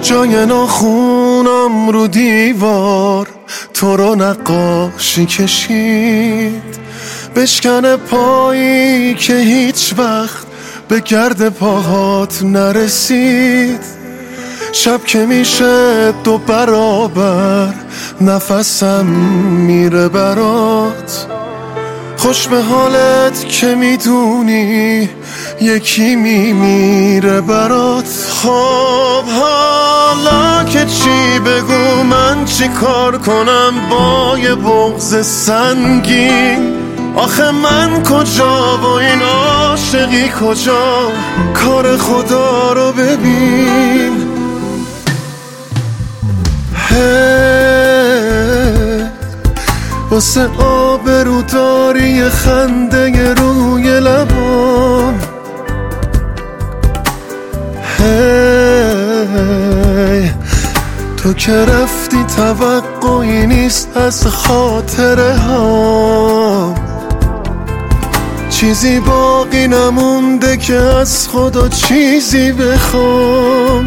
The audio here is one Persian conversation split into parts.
جای ناخونم رو دیوار تو رو نقاشی کشید، بشکنه پایی که هیچ وقت به گرد پاهات نرسید. شب که میشه 2 برابر نفسم میره برات، خوش به حالت که میدونی یکی میمیره برات. خب حالا که چی بگو، من چی کار کنم با یه بغض سنگین؟ آخه من کجا و این عاشقی کجا؟ کار خدا رو ببین. واسه آبروداری خنده روی لبام، تو که رفتی توقعی نیست از خاطره ها، چیزی باقی نمونده که از خدا چیزی بخوام.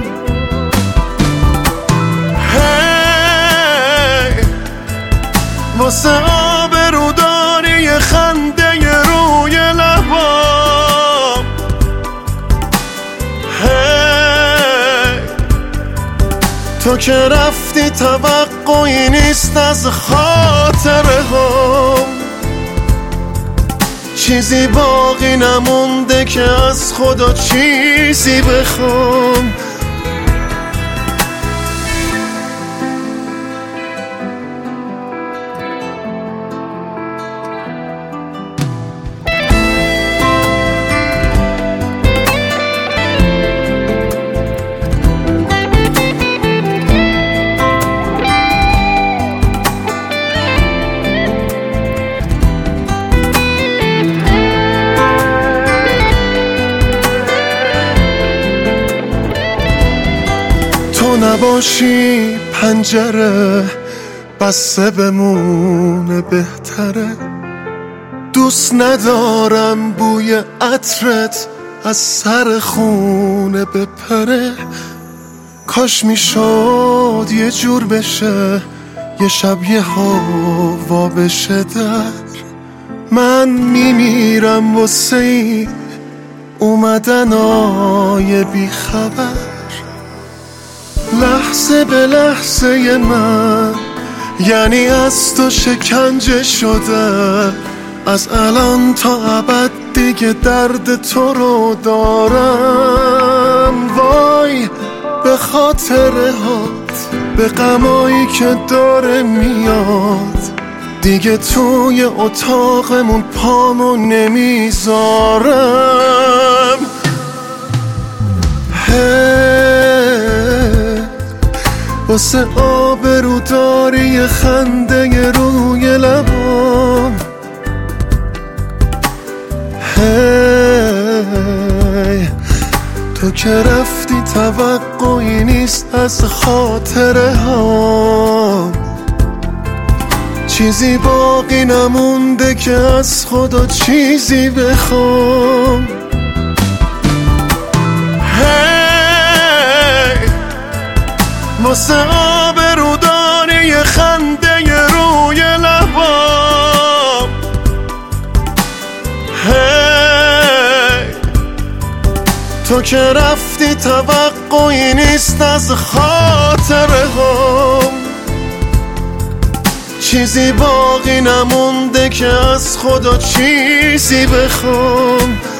واسه آبروداری خنده روی لبام، تو که رفتی توقعی نیست از خاطره هم، چیزی باقی نمونده که از خدا چیزی بخوام. نباشی پنجره بسته بمونه بهتره، دوست ندارم بوی عطرت از سر خونه بپره. کاش میشد یه جور بشه، یه شب یه هوا بشه در، من میمیرم واسه این اومدنای بی خبر. لحظه به لحظه من یعنی از تو شکنجه شده، از الان تا ابد دیگه درد تو رو دارم. وای به خاطره هات، به غمایی که داره میاد، دیگه توی اتاقمون پامو نمیذارم. واسه آبروداری خنده روی لبام، تو که رفتی توقعی نیست از خاطره ها، چیزی باقی نمونده که از خدا چیزی بخوام. واسه آبروداری خنده روی لبام، تو که رفتی توقعی نیست از خاطره هم، چیزی باقی نمونده که از خدا چیزی بخوام.